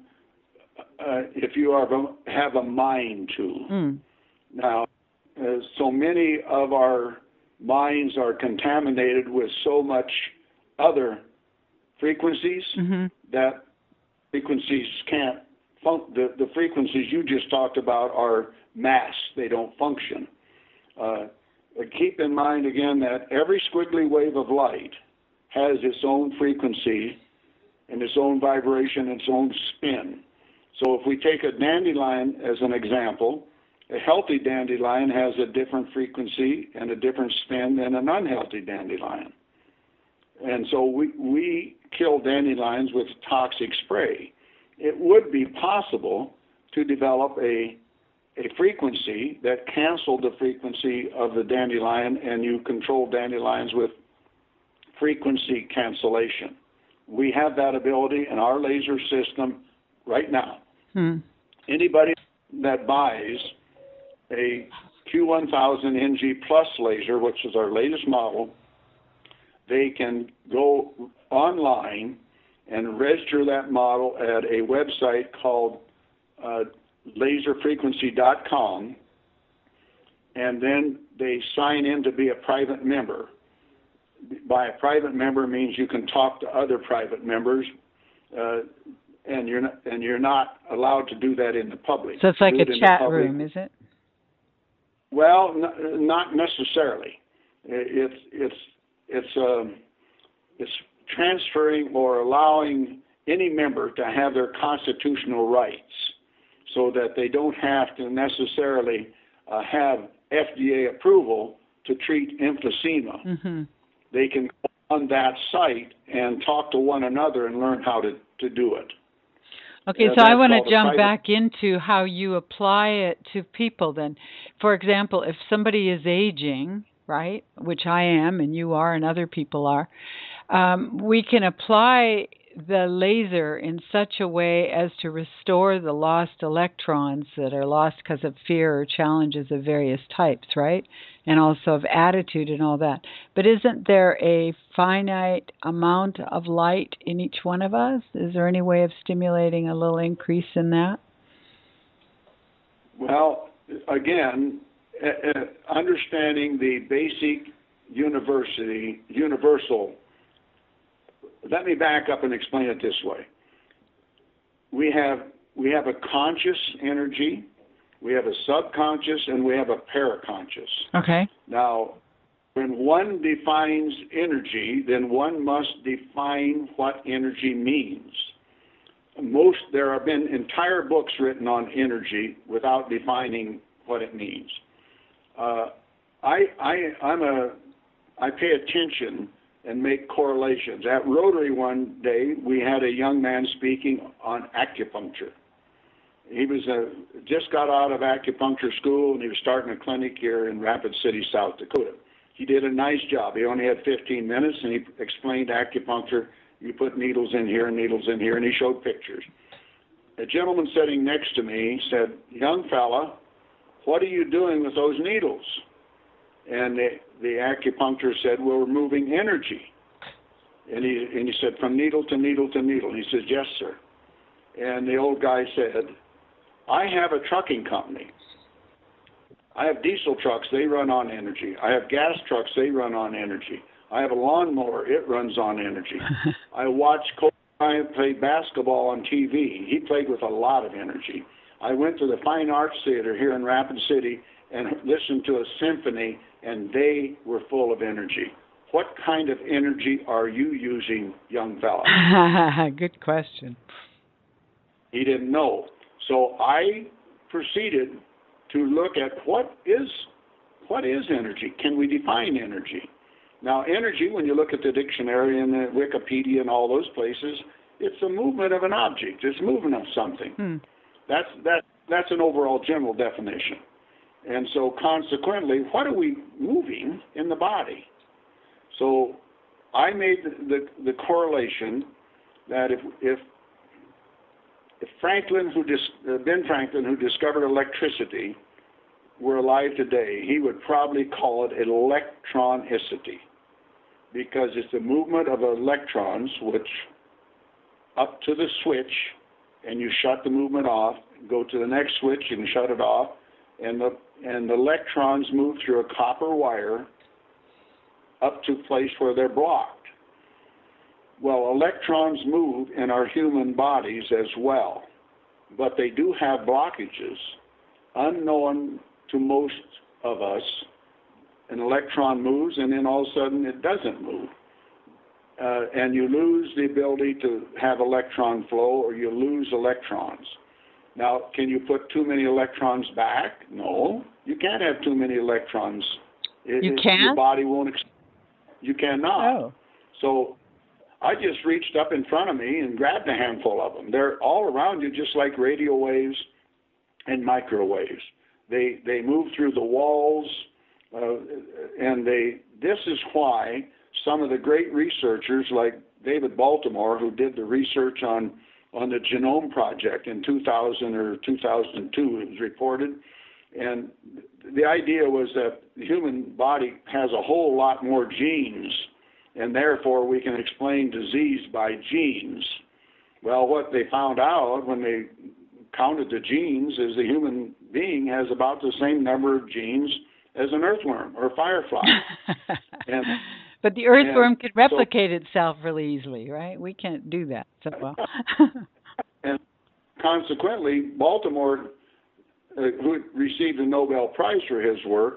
have a mind to. Now, so many of our minds are contaminated with so much other frequencies that frequencies can't the frequencies you just talked about are masked. They don't function. Keep in mind again that every squiggly wave of light has its own frequency and its own vibration, its own spin. So if we take a dandelion as an example, a healthy dandelion has a different frequency and a different spin than an unhealthy dandelion. And so we kill dandelions with toxic spray. It would be possible to develop a frequency that canceled the frequency of the dandelion, and you control dandelions with frequency cancellation. We have that ability in our laser system right now. Anybody that buys a Q1000 NG Plus laser, which is our latest model, they can go online and register that model at a website called laserfrequency.com, and then they sign in to be a private member. By a private member means you can talk to other private members, and you're not allowed to do that in the public. So it's like a chat room, is it? Well, not necessarily. It's transferring or allowing any member to have their constitutional rights, so that they don't have to necessarily have FDA approval to treat emphysema. Mm-hmm. They can go on that site and talk to one another and learn how to do it. Okay, so I want to jump back into how you apply it to people then. For example, if somebody is aging, right, which I am and you are and other people are, we can apply the laser in such a way as to restore the lost electrons that are lost because of fear or challenges of various types, right? And also of attitude and all that. But isn't there a finite amount of light in each one of us? Is there any way of stimulating a little increase in that? Well, again, understanding the basic universal. Let me back up and explain it this way. We have a conscious energy, we have a subconscious, and we have a paraconscious. Okay. Now, when one defines energy, then one must define what energy means. There have been entire books written on energy without defining what it means. I pay attention and make correlations. At Rotary one day, we had a young man speaking on acupuncture. He was just got out of acupuncture school, and he was starting a clinic here in Rapid City, South Dakota. He did a nice job. He only had 15 minutes, and he explained acupuncture. You put needles in here and needles in here, and he showed pictures. A gentleman sitting next to me said, "Young fella, what are you doing with those needles?" And the acupuncturist said, "Well, we're moving energy." And he said, "From needle to needle to needle." And he says, "Yes, sir." And the old guy said, "I have a trucking company. I have diesel trucks, they run on energy. I have gas trucks, they run on energy. I have a lawnmower, it runs on energy. I watch Kobe Bryant play basketball on TV. He played with a lot of energy. I went to the Fine Arts Theater here in Rapid City and listened to a symphony, and they were full of energy. What kind of energy are you using, young fella?" Good question. He didn't know. So I proceeded to look at what is energy? Can we define energy? Now, energy, when you look at the dictionary and the Wikipedia and all those places, it's a movement of an object. It's movement of something. That's an overall general definition. And so consequently, what are we moving in the body? So I made the correlation that if Ben Franklin, who discovered electricity, were alive today, he would probably call it electronicity, because it's the movement of electrons which up to the switch, and you shut the movement off, go to the next switch and shut it off, and the electrons move through a copper wire up to a place where they're blocked. Well, electrons move in our human bodies as well, but they do have blockages unknown to most of us. An electron moves, and then all of a sudden it doesn't move. And you lose the ability to have electron flow, or you lose electrons. Now, can you put too many electrons back? No, you can't have too many electrons. You can't? Your body won't. You cannot. Oh. So I just reached up in front of me and grabbed a handful of them. They're all around you, just like radio waves and microwaves. They move through the walls, and this is why some of the great researchers, like David Baltimore, who did the research on the Genome Project in 2000 or 2002, it was reported, and the idea was that the human body has a whole lot more genes, and therefore we can explain disease by genes. Well, what they found out when they counted the genes is the human being has about the same number of genes as an earthworm or a firefly. But the earthworm could replicate itself really easily, right? We can't do that so well. And consequently, Baltimore, who received a Nobel Prize for his work,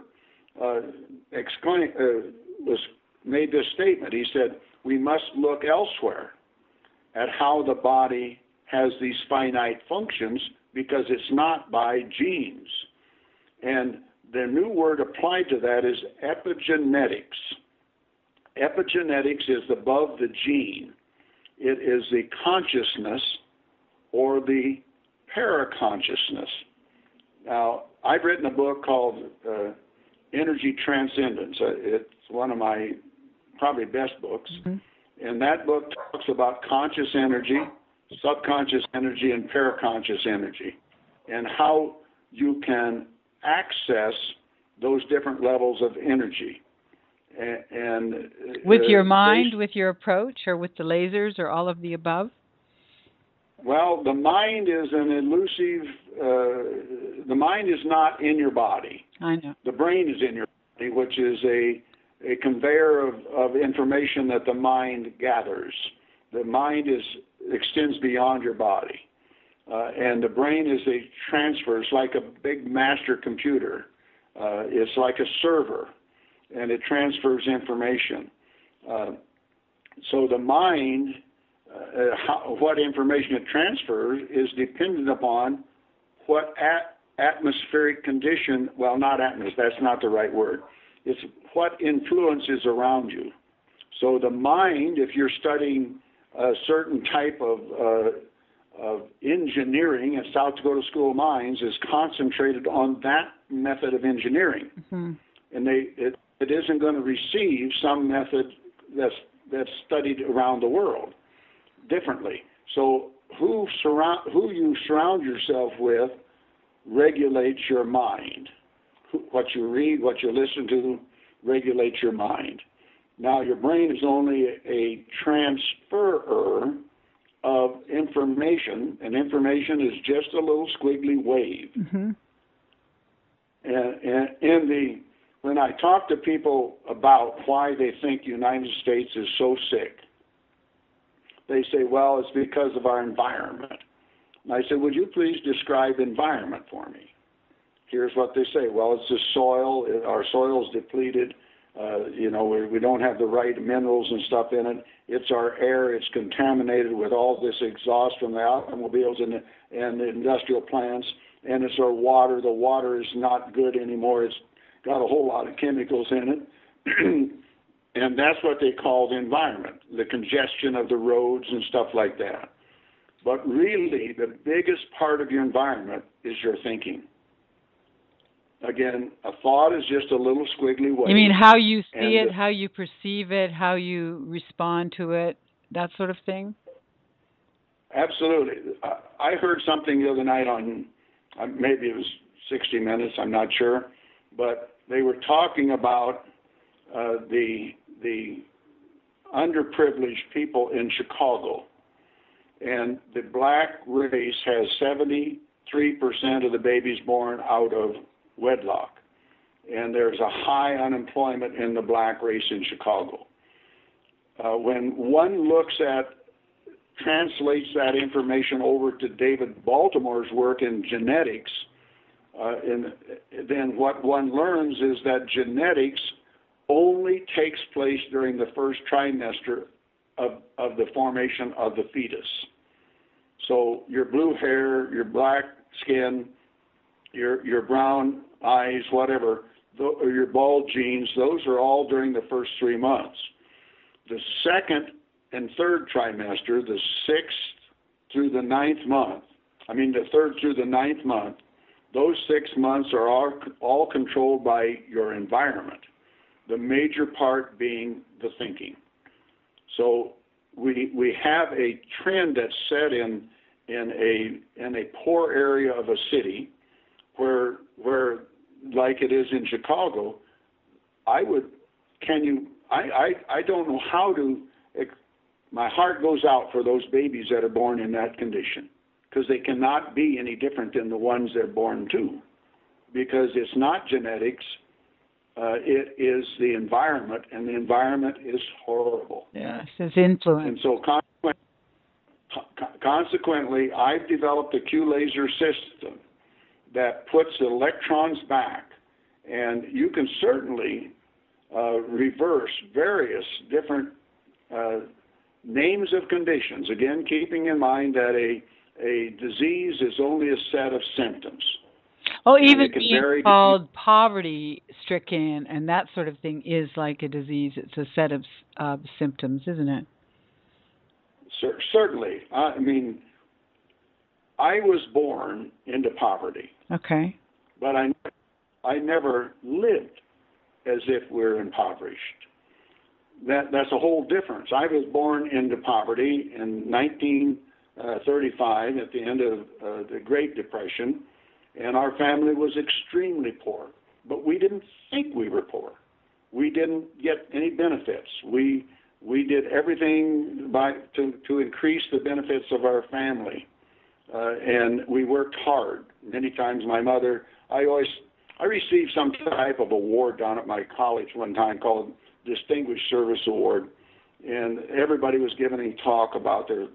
made this statement. He said, "We must look elsewhere at how the body has these finite functions because it's not by genes." And the new word applied to that is epigenetics. Epigenetics is above the gene. It is the consciousness or the paraconsciousness. Now, I've written a book called Energy Transcendence. It's one of my probably best books. Mm-hmm. And that book talks about conscious energy, subconscious energy, and paraconscious energy, and how you can access those different levels of energy. And with your mind, with your approach, or with the lasers, or all of the above? Well, the mind is an elusive, the mind is not in your body. I know. The brain is in your body, which is a conveyor of information that the mind gathers. The mind extends beyond your body. And the brain is a transfer. It's like a big master computer. It's like a server, and it transfers information. So the mind, what information it transfers is dependent upon what atmospheric condition, well, not atmosphere, that's not the right word. It's what influence is around you. So the mind, if you're studying a certain type of engineering at South Dakota School of Mines, is concentrated on that method of engineering. Mm-hmm. And it isn't going to receive some method that's studied around the world differently. So who you surround yourself with regulates your mind. What you read, what you listen to, regulates your mind. Now, your brain is only a transferer of information, and information is just a little squiggly wave. Mm-hmm. And when I talk to people about why they think the United States is so sick, they say, well, it's because of our environment. And I said, would you please describe environment for me? Here's what they say. Well, it's the soil. Our soil's depleted. We don't have the right minerals and stuff in it. It's our air. It's contaminated with all this exhaust from the automobiles and the industrial plants. And it's our water. The water is not good anymore. It's got a whole lot of chemicals in it. And that's what they call the environment, the congestion of the roads and stuff like that. But really, the biggest part of your environment is your thinking. Again, a thought is just a little squiggly wave. You mean how you see it, how you perceive it, how you respond to it, that sort of thing? Absolutely. I heard something the other night on, maybe it was 60 Minutes, I'm not sure, but they were talking about the underprivileged people in Chicago. And the black race has 73% of the babies born out of wedlock. And there's a high unemployment in the black race in Chicago. When one translates that information over to David Baltimore's work in genetics, then what one learns is that genetics only takes place during the first trimester of the formation of the fetus. So your blue hair, your black skin, your brown eyes, whatever, or your bald genes, those are all during the first 3 months. The second and third trimester, the 6th through the 9th month, the 3rd through the 9th month, those 6 months are all controlled by your environment, the major part being the thinking. So we have a trend that's set in a poor area of a city where like it is in Chicago, I don't know how to, my heart goes out for those babies that are born in that condition, because they cannot be any different than the ones they're born to, because it's not genetics, it is the environment, and the environment is horrible. Yes, it's influence. And so consequently, I've developed a Q-laser system that puts electrons back, and you can certainly reverse various different names of conditions. Again, keeping in mind that a disease is only a set of symptoms. Oh, even being called poverty-stricken and that sort of thing is like a disease. It's a set of symptoms, isn't it? Certainly. I mean, I was born into poverty. Okay. But I never lived as if we're impoverished. That's a whole difference. I was born into poverty in 1935 at the end of the Great Depression, and our family was extremely poor. But we didn't think we were poor. We didn't get any benefits. We did everything to increase the benefits of our family, and we worked hard. Many times my mother, I received some type of award down at my college one time called Distinguished Service Award, and everybody was giving a talk about their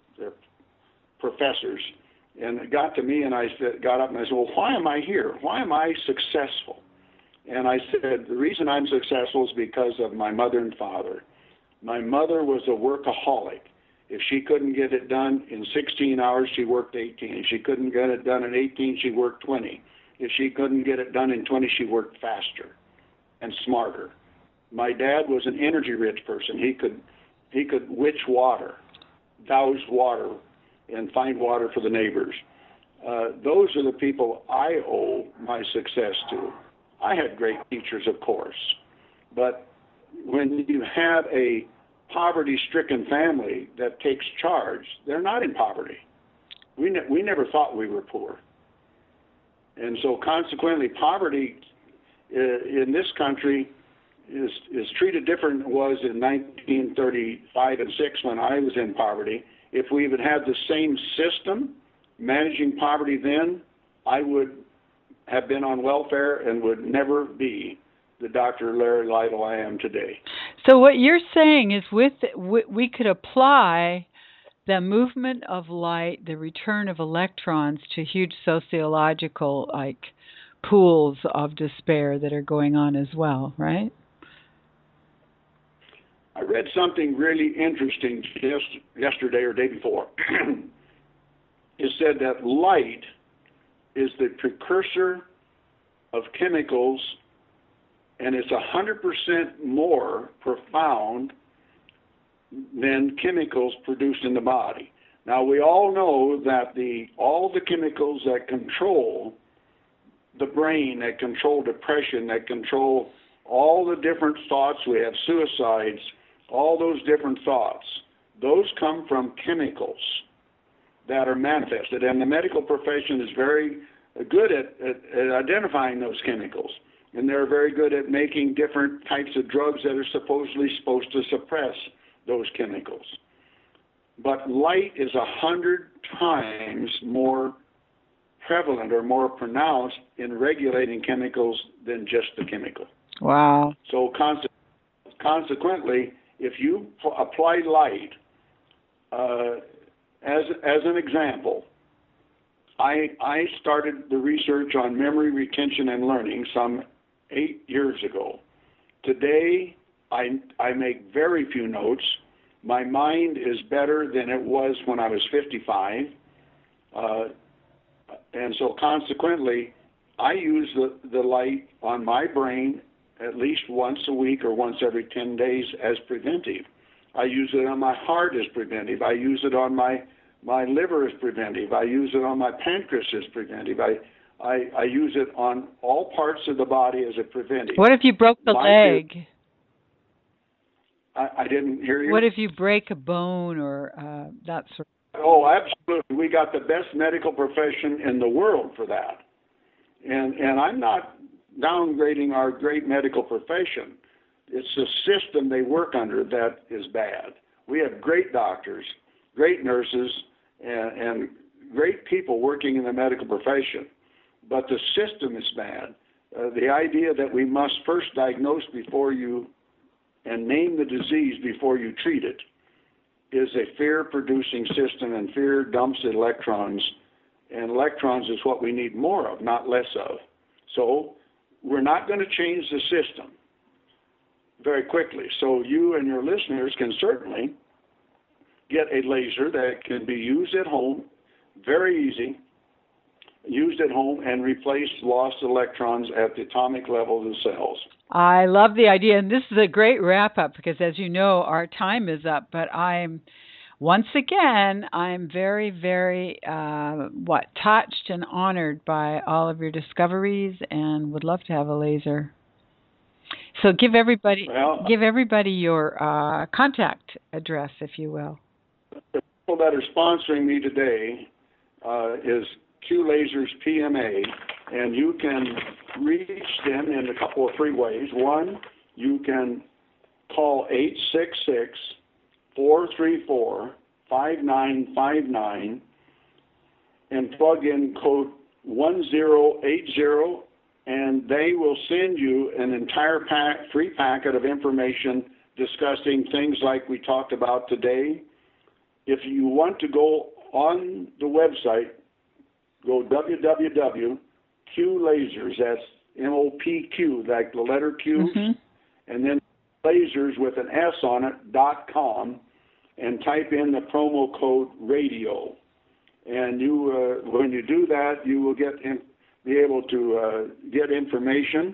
professors. And it got to me, and I got up and I said, well, why am I here? Why am I successful? And I said, the reason I'm successful is because of my mother and father. My mother was a workaholic. If she couldn't get it done in 16 hours, she worked 18. If she couldn't get it done in 18, she worked 20. If she couldn't get it done in 20, she worked faster and smarter. My dad was an energy-rich person. He could witch water, douse water, and find water for the neighbors. Those are the people I owe my success to. I had great teachers, of course, but when you have a poverty-stricken family that takes charge, they're not in poverty. We never thought we were poor. And so consequently, poverty in this country is treated different than it was in 1935 and 6 when I was in poverty. If we had had the same system managing poverty then, I would have been on welfare and would never be the Dr. Larry Lytle I am today. So what you're saying is we could apply the movement of light, the return of electrons to huge sociological pools of despair that are going on as well, right? I read something really interesting just yesterday or day before. It said that light is the precursor of chemicals, and it's 100% more profound than chemicals produced in the body. Now, we all know that all the chemicals that control the brain, that control depression, that control all the different thoughts we have, suicides, all those different thoughts, those come from chemicals that are manifested. And the medical profession is very good at identifying those chemicals. And they're very good at making different types of drugs that are supposedly supposed to suppress those chemicals. But light is 100 times more prevalent or more pronounced in regulating chemicals than just the chemical. Wow. So consequently, if you apply light, as an example, I started the research on memory retention and learning some 8 years ago. Today, I make very few notes. My mind is better than it was when I was 55. And so consequently, I use the light on my brain at least once a week or once every 10 days as preventive. I use it on my heart as preventive. I use it on my liver as preventive. I use it on my pancreas as preventive. I use it on all parts of the body as a preventive. What if you broke the leg? I didn't hear you. What if you break a bone or that sort of? Oh, absolutely. We got the best medical profession in the world for that. And I'm not downgrading our great medical profession. It's the system they work under that is bad. We have great doctors, great nurses, and great people working in the medical profession, but the system is bad. The idea that we must first diagnose before you and name the disease before you treat it is a fear-producing system, and fear dumps electrons, and electrons is what we need more of, not less of. So we're not going to change the system very quickly. So you and your listeners can certainly get a laser that can be used at home, very easy, used at home, and replace lost electrons at the atomic level of the cells. I love the idea, and this is a great wrap-up because, as you know, our time is up, but I'm very, very, touched and honored by all of your discoveries and would love to have a laser. So give everybody your contact address, if you will. The people that are sponsoring me today is Q Lasers PMA, and you can reach them in a couple of free ways. One, you can call 866-434-5959 and plug in code 1080, and they will send you an entire free packet of information discussing things like we talked about today. If you want to go on the website, go www.QLasers, that's MOPQ, like the letter Q, and then lasers with an S on it, .com, and type in the promo code radio. And you, when you do that, you will be able to get information,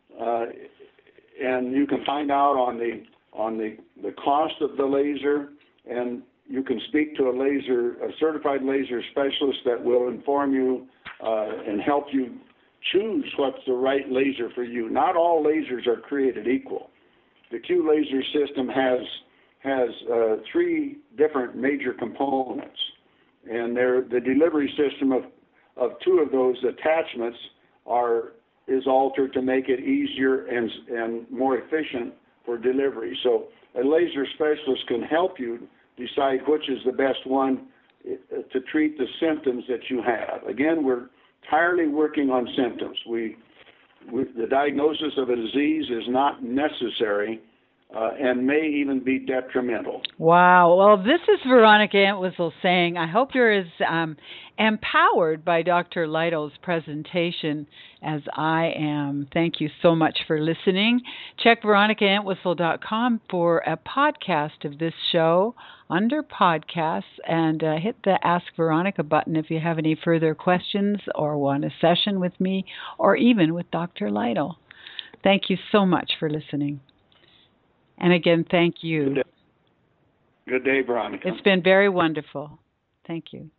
and you can find out on the cost of the laser, and you can speak to a certified laser specialist that will inform you and help you choose what's the right laser for you. Not all lasers are created equal. The Q laser system has three different major components, and the delivery system of two of those attachments is altered to make it easier and more efficient for delivery. So a laser specialist can help you decide which is the best one to treat the symptoms that you have. Again, we're entirely working on symptoms. The diagnosis of a disease is not necessary and may even be detrimental. Wow. Well, this is Veronica Entwistle saying, I hope you're as empowered by Dr. Lytle's presentation as I am. Thank you so much for listening. Check veronicaentwistle.com for a podcast of this show under podcasts, and hit the Ask Veronica button if you have any further questions or want a session with me or even with Dr. Lytle. Thank you so much for listening. And again, thank you. Good day, Veronica. It's been very wonderful. Thank you.